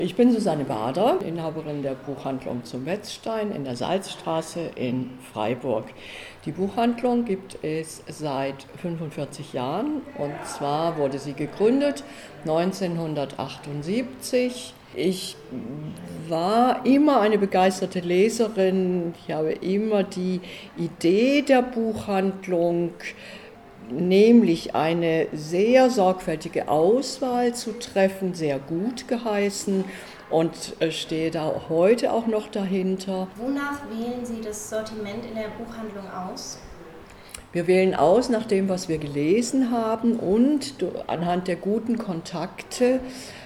Ich bin Susanne Bader, Inhaberin der Buchhandlung zum Wetzstein in der Salzstraße in Freiburg. Die Buchhandlung gibt es seit 45 Jahren und zwar wurde sie gegründet 1978. Ich war immer eine begeisterte Leserin. Ich habe immer die Idee der Buchhandlung, nämlich eine sehr sorgfältige Auswahl zu treffen, sehr gut geheißen und stehe da heute auch noch dahinter. Wonach wählen Sie das Sortiment in der Buchhandlung aus? Wir wählen aus nach dem, was wir gelesen haben und anhand der guten Kontakte,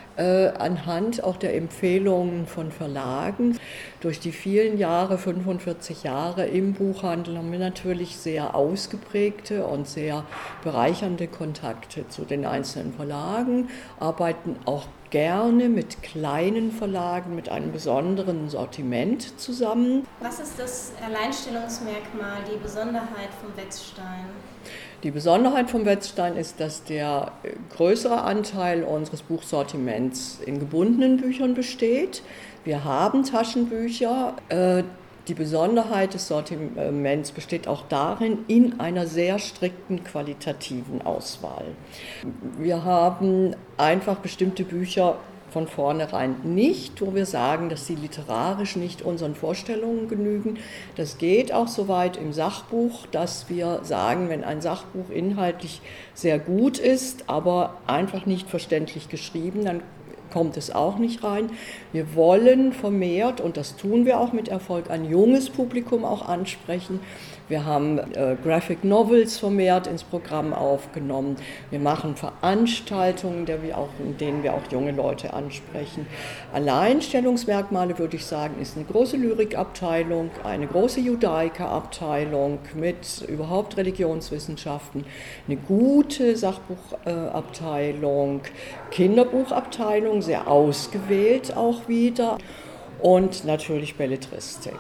anhand auch der Empfehlungen von Verlagen. Durch die vielen Jahre, 45 Jahre im Buchhandel, haben wir natürlich sehr ausgeprägte und sehr bereichernde Kontakte zu den einzelnen Verlagen, arbeiten auch gerne mit kleinen Verlagen mit einem besonderen Sortiment zusammen. Was ist das Alleinstellungsmerkmal, die Besonderheit vom Wetzstein? Die Besonderheit vom Wetzstein ist, dass der größere Anteil unseres Buchsortiments in gebundenen Büchern besteht. Wir haben Taschenbücher. Die Besonderheit des Sortiments besteht auch darin, in einer sehr strikten qualitativen Auswahl. Wir haben einfach bestimmte Bücher von vornherein nicht, wo wir sagen, dass sie literarisch nicht unseren Vorstellungen genügen. Das geht auch so weit im Sachbuch, dass wir sagen, wenn ein Sachbuch inhaltlich sehr gut ist, aber einfach nicht verständlich geschrieben, dann kommt es auch nicht rein. Wir wollen vermehrt, und das tun wir auch mit Erfolg, ein junges Publikum auch ansprechen. Wir haben Graphic Novels vermehrt ins Programm aufgenommen. Wir machen Veranstaltungen, in denen wir auch junge Leute ansprechen. Alleinstellungsmerkmale, würde ich sagen, ist eine große Lyrikabteilung, eine große Judaica-Abteilung mit überhaupt Religionswissenschaften, eine gute Sachbuchabteilung, Kinderbuchabteilung, sehr ausgewählt auch wieder, und natürlich Belletristik.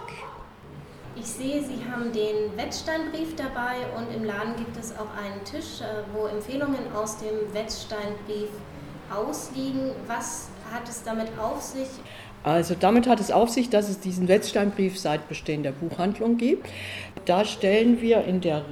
Ich sehe, Sie haben den Wetzsteinbrief dabei und im Laden gibt es auch einen Tisch, wo Empfehlungen aus dem Wetzsteinbrief ausliegen. Was hat es damit auf sich? Also damit hat es auf sich, dass es diesen Wetzsteinbrief seit Bestehen der Buchhandlung gibt. Da stellen wir in der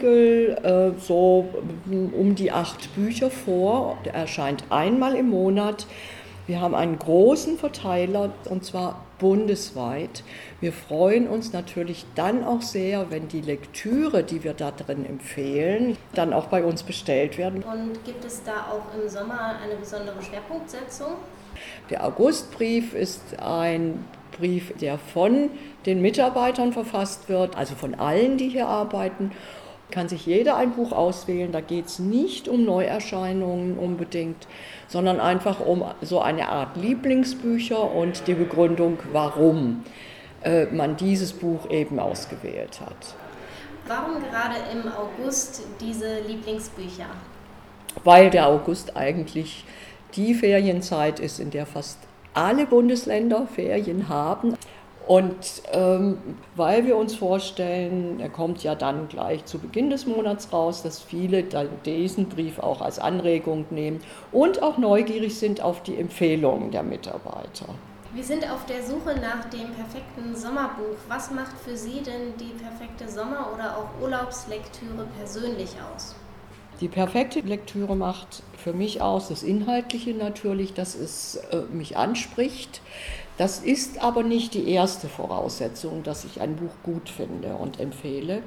Regel so um die 8 Bücher vor. Der erscheint einmal im Monat. Wir haben einen großen Verteiler, und zwar bundesweit. Wir freuen uns natürlich dann auch sehr, wenn die Lektüre, die wir da drin empfehlen, dann auch bei uns bestellt werden. Und gibt es da auch im Sommer eine besondere Schwerpunktsetzung? Der Augustbrief ist ein Brief, der von den Mitarbeitern verfasst wird, also von allen, die hier arbeiten. Kann sich jeder ein Buch auswählen, da geht es nicht um Neuerscheinungen unbedingt, sondern einfach um so eine Art Lieblingsbücher und die Begründung, warum man dieses Buch eben ausgewählt hat. Warum gerade im August diese Lieblingsbücher? Weil der August eigentlich die Ferienzeit ist, in der fast alle Bundesländer Ferien haben. Und weil wir uns vorstellen, er kommt ja dann gleich zu Beginn des Monats raus, dass viele diesen Brief auch als Anregung nehmen und auch neugierig sind auf die Empfehlungen der Mitarbeiter. Wir sind auf der Suche nach dem perfekten Sommerbuch. Was macht für Sie denn die perfekte Sommer- oder auch Urlaubslektüre persönlich aus? Die perfekte Lektüre macht für mich aus das Inhaltliche natürlich, dass es mich anspricht. Das ist aber nicht die erste Voraussetzung, dass ich ein Buch gut finde und empfehle.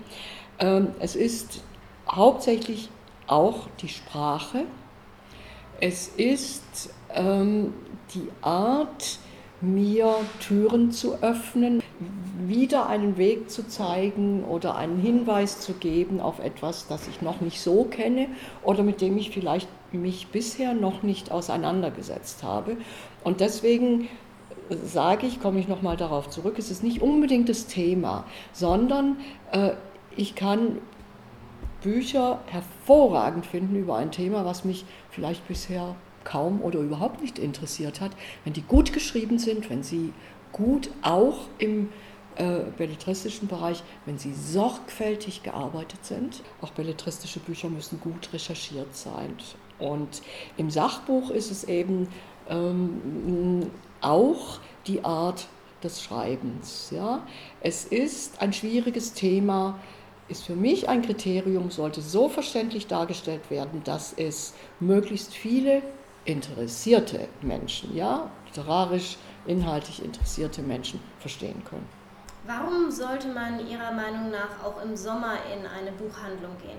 Es ist hauptsächlich auch die Sprache. Es ist die Art, mir Türen zu öffnen, wieder einen Weg zu zeigen oder einen Hinweis zu geben auf etwas, das ich noch nicht so kenne oder mit dem ich vielleicht mich bisher noch nicht auseinandergesetzt habe. Und deswegen komme ich nochmal darauf zurück, es ist nicht unbedingt das Thema, sondern ich kann Bücher hervorragend finden über ein Thema, was mich vielleicht bisher kaum oder überhaupt nicht interessiert hat. Wenn die gut geschrieben sind, wenn sie gut auch im belletristischen Bereich, wenn sie sorgfältig gearbeitet sind. Auch belletristische Bücher müssen gut recherchiert sein. Und im Sachbuch ist es eben auch die Art des Schreibens. Ja? Es ist ein schwieriges Thema, ist für mich ein Kriterium, sollte so verständlich dargestellt werden, dass es möglichst viele interessierte Menschen, ja, literarisch, inhaltlich interessierte Menschen verstehen können. Warum sollte man Ihrer Meinung nach auch im Sommer in eine Buchhandlung gehen?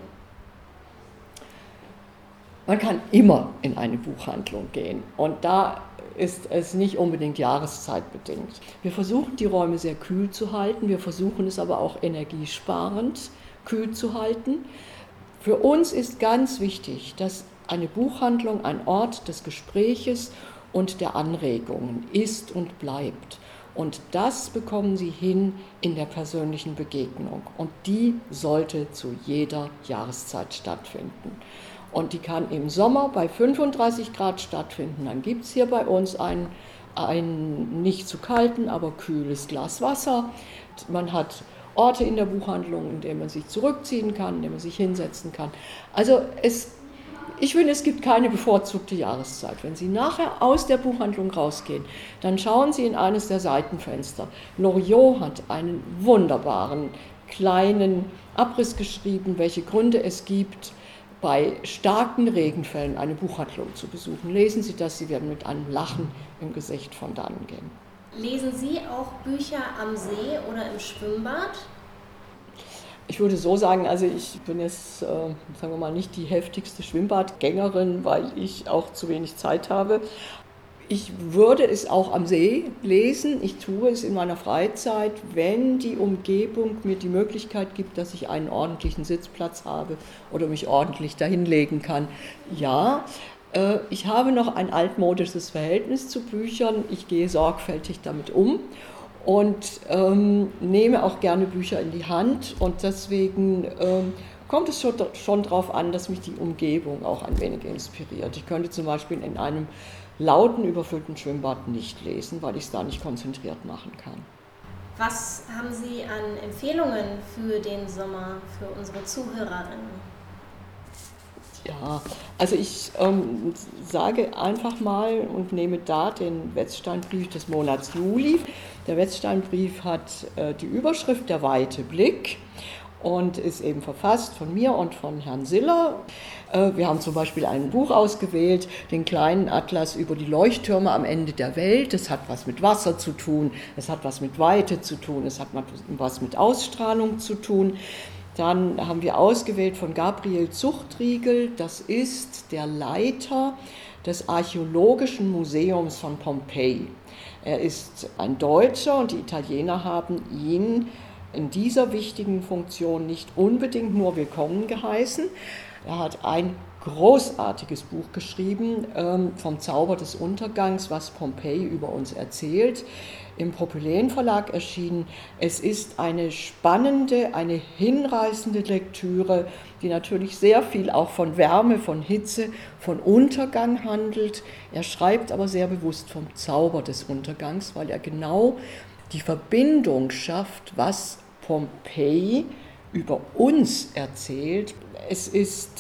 Man kann immer in eine Buchhandlung gehen und da ist es nicht unbedingt jahreszeitbedingt. Wir versuchen die Räume sehr kühl zu halten, wir versuchen es aber auch energiesparend kühl zu halten. Für uns ist ganz wichtig, dass eine Buchhandlung ein Ort des Gespräches und der Anregungen ist und bleibt. Und das bekommen Sie hin in der persönlichen Begegnung. Und die sollte zu jeder Jahreszeit stattfinden. Und die kann im Sommer bei 35 Grad stattfinden. Dann gibt es hier bei uns ein nicht zu kalten, aber kühles Glas Wasser. Man hat Orte in der Buchhandlung, in denen man sich zurückziehen kann, in denen man sich hinsetzen kann. Also ich finde, es gibt keine bevorzugte Jahreszeit. Wenn Sie nachher aus der Buchhandlung rausgehen, dann schauen Sie in eines der Seitenfenster. Loriot hat einen wunderbaren kleinen Abriss geschrieben, welche Gründe es gibt, bei starken Regenfällen eine Buchhandlung zu besuchen. Lesen Sie das, Sie werden mit einem Lachen im Gesicht von dannen gehen. Lesen Sie auch Bücher am See oder im Schwimmbad? Ich würde so sagen, also ich bin jetzt, sagen wir mal, nicht die heftigste Schwimmbadgängerin, weil ich auch zu wenig Zeit habe. Ich würde es auch am See lesen. Ich tue es in meiner Freizeit, wenn die Umgebung mir die Möglichkeit gibt, dass ich einen ordentlichen Sitzplatz habe oder mich ordentlich dahinlegen kann. Ja, ich habe noch ein altmodisches Verhältnis zu Büchern. Ich gehe sorgfältig damit um und nehme auch gerne Bücher in die Hand. Und deswegen kommt es schon darauf an, dass mich die Umgebung auch ein wenig inspiriert. Ich könnte zum Beispiel in einem lauten, überfüllten Schwimmbad nicht lesen, weil ich es da nicht konzentriert machen kann. Was haben Sie an Empfehlungen für den Sommer, für unsere Zuhörerinnen? Ja, also ich sage einfach mal und nehme da den Wetzstein-Brief des Monats Juli. Der Wetzstein-Brief hat die Überschrift Der weite Blick und ist eben verfasst von mir und von Herrn Siller. Wir haben zum Beispiel ein Buch ausgewählt, den kleinen Atlas über die Leuchttürme am Ende der Welt. Das hat was mit Wasser zu tun, es hat was mit Weite zu tun, es hat was mit Ausstrahlung zu tun. Dann haben wir ausgewählt von Gabriel Zuchtriegel, das ist der Leiter des Archäologischen Museums von Pompeji. Er ist ein Deutscher und die Italiener haben ihn in dieser wichtigen Funktion nicht unbedingt nur willkommen geheißen. Er hat ein großartiges Buch geschrieben vom Zauber des Untergangs, was Pompeji über uns erzählt, im Propyläen Verlag erschienen. Es ist eine spannende, eine hinreißende Lektüre, die natürlich sehr viel auch von Wärme, von Hitze, von Untergang handelt. Er schreibt aber sehr bewusst vom Zauber des Untergangs, weil er genau die Verbindung schafft, was Pompeji über uns erzählt. Es ist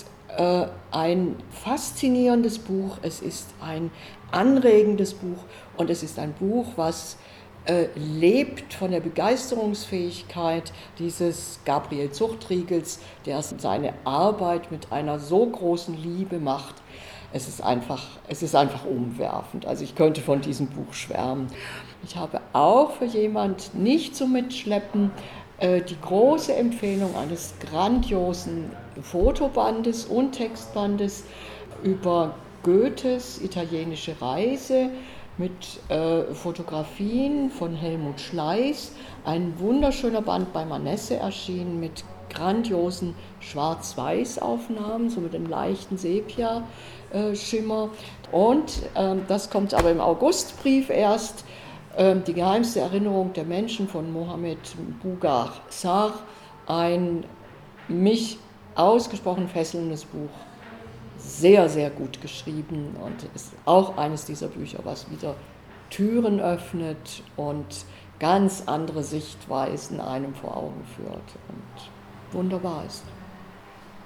ein faszinierendes Buch, es ist ein anregendes Buch und es ist ein Buch, was lebt von der Begeisterungsfähigkeit dieses Gabriel Zuchtriegels, der seine Arbeit mit einer so großen Liebe macht. Es ist einfach umwerfend. Also ich könnte von diesem Buch schwärmen. Ich habe auch für jemand nicht zum Mitschleppen die große Empfehlung eines grandiosen Fotobandes und Textbandes über Goethes italienische Reise mit Fotografien von Helmut Schleiß. Ein wunderschöner Band bei Manesse erschienen mit grandiosen Schwarz-Weiß-Aufnahmen, so mit einem leichten Sepia-Schimmer. Und das kommt aber im Augustbrief erst, die geheimste Erinnerung der Menschen von Mohamed Bougar Sarr, ein mich ausgesprochen fesselndes Buch. Sehr, sehr gut geschrieben und ist auch eines dieser Bücher, was wieder Türen öffnet und ganz andere Sichtweisen einem vor Augen führt und wunderbar ist.